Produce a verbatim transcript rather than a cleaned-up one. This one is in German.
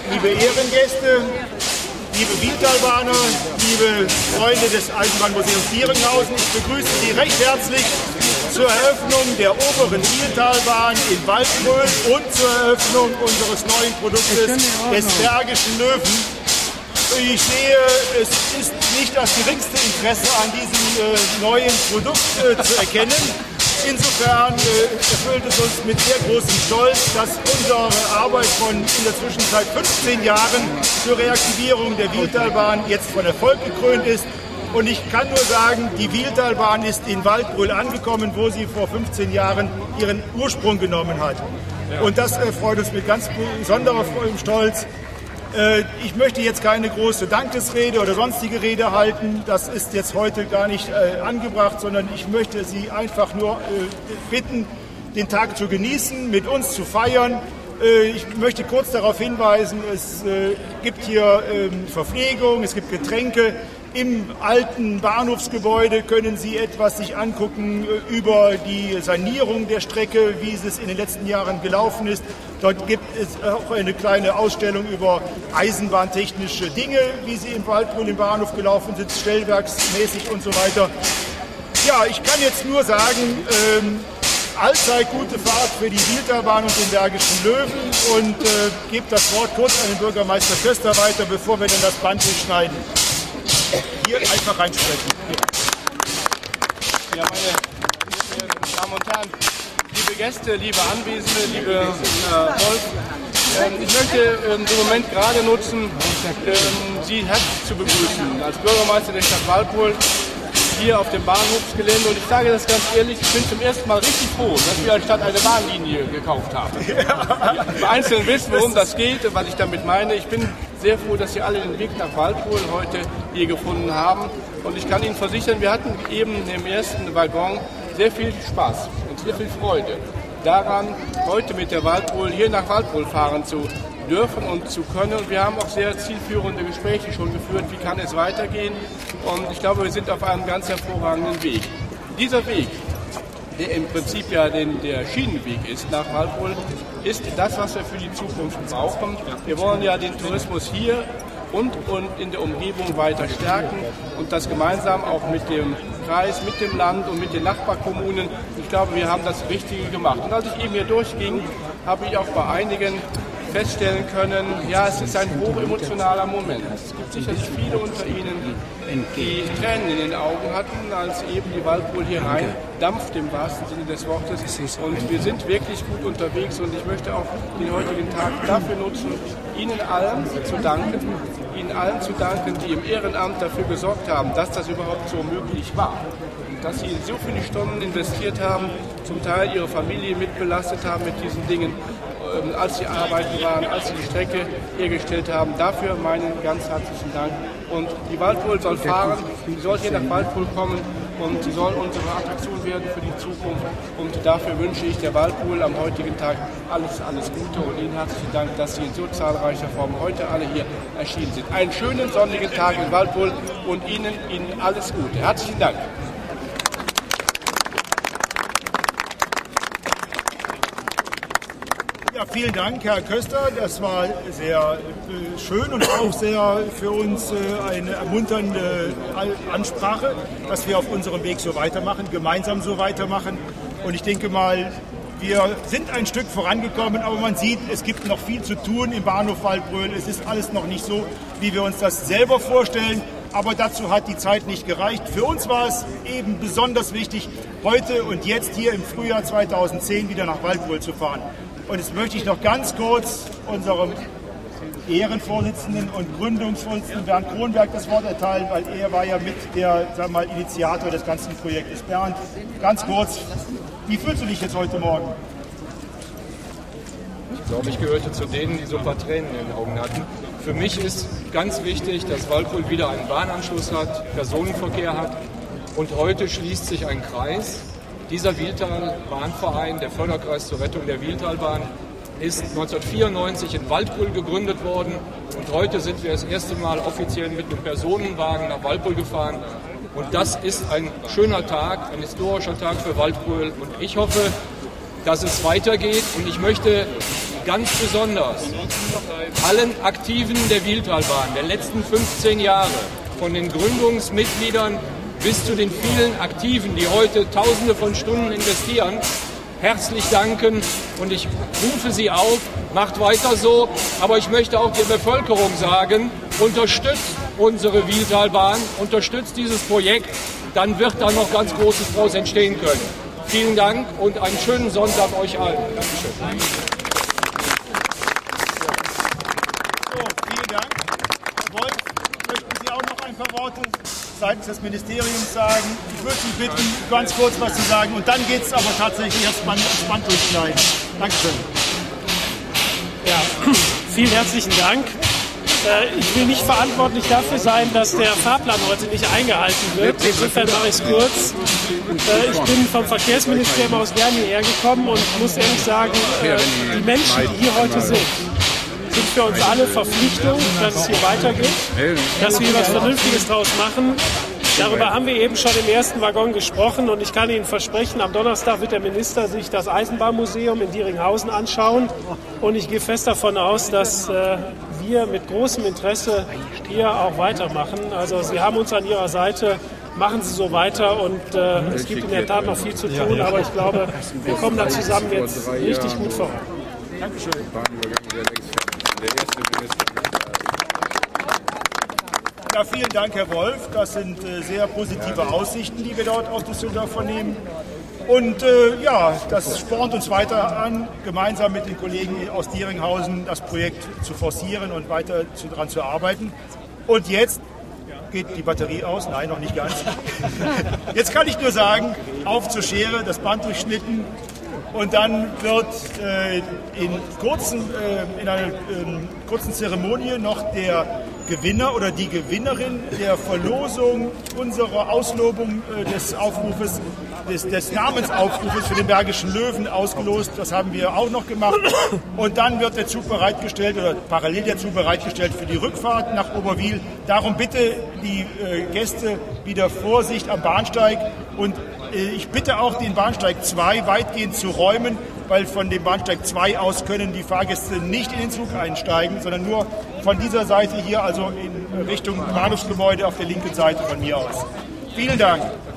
liebe Ehrengäste, liebe Wiehltalbahner, liebe Freunde des Eisenbahnmuseums Dieringhausen, ich begrüße Sie recht herzlich zur Eröffnung der oberen Wiehltalbahn in Waldbröl und zur Eröffnung unseres neuen Produktes des Bergischen Löwen. Ich sehe, es ist nicht das geringste Interesse an diesem äh, neuen Produkt äh, zu erkennen. Insofern äh, erfüllt es uns mit sehr großem Stolz, dass unsere Arbeit von in der Zwischenzeit fünfzehn Jahren zur Reaktivierung der Wiehltalbahn jetzt von Erfolg gekrönt ist. Und ich kann nur sagen, die Wiehltalbahn ist in Waldbröl angekommen, wo sie vor fünfzehn Jahren ihren Ursprung genommen hat. Und das äh, freut uns mit ganz besonderer Stolz. Ich möchte jetzt keine große Dankesrede oder sonstige Rede halten, das ist jetzt heute gar nicht äh, angebracht, sondern ich möchte Sie einfach nur äh, bitten, den Tag zu genießen, mit uns zu feiern. Äh, ich möchte kurz darauf hinweisen, es äh, gibt hier äh, Verpflegung, es gibt Getränke. Im alten Bahnhofsgebäude können Sie etwas sich angucken über die Sanierung der Strecke, wie es in den letzten Jahren gelaufen ist. Dort gibt es auch eine kleine Ausstellung über eisenbahntechnische Dinge, wie sie im Waldbröl im Bahnhof gelaufen sind, stellwerksmäßig und so weiter. Ja, ich kann jetzt nur sagen, ähm, allzeit gute Fahrt für die Wiehltalbahn und den Bergischen Löwen und äh, gebe das Wort kurz an den Bürgermeister Köster weiter, bevor wir dann das Band schneiden. Hier einfach reinsprechen. Ja, meine Damen und Herren, liebe Gäste, liebe Anwesende, liebe äh, Wolf, ähm, ich möchte ähm, den Moment gerade nutzen, ähm, Sie herzlich zu begrüßen als Bürgermeister der Stadt Waldbröl hier auf dem Bahnhofsgelände. Und ich sage das ganz ehrlich, ich bin zum ersten Mal richtig froh, dass wir als Stadt eine Bahnlinie gekauft haben. Ja. Die Einzelnen wissen, worum das geht und was ich damit meine. Ich bin sehr froh, dass Sie alle den Weg nach Waldbröl heute hier gefunden haben. Und ich kann Ihnen versichern, wir hatten eben im ersten Waggon sehr viel Spaß und sehr viel Freude daran, heute mit der Waldbröl hier nach Waldbröl fahren zu dürfen und zu können. Und wir haben auch sehr zielführende Gespräche schon geführt, wie kann es weitergehen. Und ich glaube, wir sind auf einem ganz hervorragenden Weg. Dieser Weg, der im Prinzip ja den, der Schienenweg ist nach Waldbröl, ist das, was wir für die Zukunft brauchen. Wir wollen ja den Tourismus hier und, und in der Umgebung weiter stärken und das gemeinsam auch mit dem Kreis, mit dem Land und mit den Nachbarkommunen. Ich glaube, wir haben das Richtige gemacht. Und als ich eben hier durchging, habe ich auch bei einigen feststellen können, ja, es ist ein hochemotionaler Moment. Es gibt sicherlich viele unter Ihnen, die Tränen in den Augen hatten, als eben die Waldbröl hier rein dampft, im wahrsten Sinne des Wortes. Und wir sind wirklich gut unterwegs und ich möchte auch den heutigen Tag dafür nutzen, Ihnen allen zu danken, Ihnen allen zu danken, die im Ehrenamt dafür gesorgt haben, dass das überhaupt so möglich war. Und dass Sie so viele Stunden investiert haben, zum Teil Ihre Familie mitbelastet haben mit diesen Dingen, als sie arbeiten waren, als sie die Strecke hergestellt haben. Dafür meinen ganz herzlichen Dank. Und die Waldbröl soll fahren, sie soll hier nach Waldbröl kommen und sie soll unsere Attraktion werden für die Zukunft. Und dafür wünsche ich der Waldbröl am heutigen Tag alles, alles Gute und Ihnen herzlichen Dank, dass Sie in so zahlreicher Form heute alle hier erschienen sind. Einen schönen sonnigen Tag in Waldbröl und Ihnen, Ihnen alles Gute. Herzlichen Dank. Ja, vielen Dank, Herr Köster. Das war sehr äh, schön und auch sehr für uns äh, eine ermunternde Ansprache, dass wir auf unserem Weg so weitermachen, gemeinsam so weitermachen. Und ich denke mal, wir sind ein Stück vorangekommen, aber man sieht, es gibt noch viel zu tun im Bahnhof Waldbröl. Es ist alles noch nicht so, wie wir uns das selber vorstellen. Aber dazu hat die Zeit nicht gereicht. Für uns war es eben besonders wichtig, heute und jetzt hier im Frühjahr zweitausendzehn wieder nach Waldbröl zu fahren. Und jetzt möchte ich noch ganz kurz unserem Ehrenvorsitzenden und Gründungsvorsitzenden Bernd Kronberg das Wort erteilen, weil er war ja mit der, sagen wir mal, Initiator des ganzen Projektes. Bernd, ganz kurz, wie fühlst du dich jetzt heute Morgen? Ich glaube, ich gehörte zu denen, die so ein paar Tränen in den Augen hatten. Für mich ist ganz wichtig, dass Waldbröl wieder einen Bahnanschluss hat, Personenverkehr hat und heute schließt sich ein Kreis. Dieser Wiehltal-Bahnverein, der Förderkreis zur Rettung der Wiehltalbahn, ist neunzehnhundertvierundneunzig in Waldbröl gegründet worden und heute sind wir das erste Mal offiziell mit einem Personenwagen nach Waldbröl gefahren. Und das ist ein schöner Tag, ein historischer Tag für Waldbröl und ich hoffe, dass es weitergeht und ich möchte ganz besonders allen Aktiven der Wiehltalbahn der letzten fünfzehn Jahre, von den Gründungsmitgliedern bis zu den vielen Aktiven, die heute Tausende von Stunden investieren, herzlich danken. Und ich rufe Sie auf, macht weiter so. Aber ich möchte auch der Bevölkerung sagen, unterstützt unsere Wiehltalbahn, unterstützt dieses Projekt, dann wird da noch ganz Großes draus entstehen können. Vielen Dank und einen schönen Sonntag euch allen. Dankeschön. So, vielen Dank. Herr Wolf, möchten Sie auch noch ein paar Worte seitens des Ministeriums sagen? Ich würde Sie bitten, ganz kurz was zu sagen. Und dann geht es aber tatsächlich erstmal ins Band durchschneiden. Dankeschön. Ja, vielen herzlichen Dank. Ich will nicht verantwortlich dafür sein, dass der Fahrplan heute nicht eingehalten wird. Insofern mache ich es kurz. Ich bin vom Verkehrsministerium aus Bern hierher gekommen und muss ehrlich sagen, die Menschen, die hier heute sind, sind für uns alle Verpflichtung, dass es hier weitergeht, dass wir hier was Vernünftiges draus machen. Darüber haben wir eben schon im ersten Waggon gesprochen und ich kann Ihnen versprechen, am Donnerstag wird der Minister sich das Eisenbahnmuseum in Dieringhausen anschauen und ich gehe fest davon aus, dass äh, wir mit großem Interesse hier auch weitermachen. Also Sie haben uns an Ihrer Seite, machen Sie so weiter und äh, es gibt in der Tat noch viel zu tun, aber ich glaube, wir kommen da zusammen jetzt richtig gut voran. Dankeschön. Ja, vielen Dank, Herr Wolf. Das sind äh, sehr positive Aussichten, die wir dort aus Düsseldorf vernehmen. Und äh, ja, das spornt uns weiter an, gemeinsam mit den Kollegen aus Dieringhausen das Projekt zu forcieren und weiter zu, daran zu arbeiten. Und jetzt geht die Batterie aus. Nein, noch nicht ganz. Jetzt kann ich nur sagen, auf zur Schere, das Band durchschnitten. Und dann wird äh, in, kurzen, äh, in einer äh, kurzen Zeremonie noch der Gewinner oder die Gewinnerin der Verlosung unserer Auslobung äh, des Aufrufes, des, des Namensaufrufes für den Bergischen Löwen ausgelost. Das haben wir auch noch gemacht. Und dann wird der Zug bereitgestellt oder parallel der Zug bereitgestellt für die Rückfahrt nach Oberwil. Darum bitte die äh, Gäste wieder Vorsicht am Bahnsteig und ich bitte auch, den Bahnsteig zwei weitgehend zu räumen, weil von dem Bahnsteig zwei aus können die Fahrgäste nicht in den Zug einsteigen, sondern nur von dieser Seite hier, also in Richtung Bahnhofsgebäude auf der linken Seite von mir aus. Vielen Dank.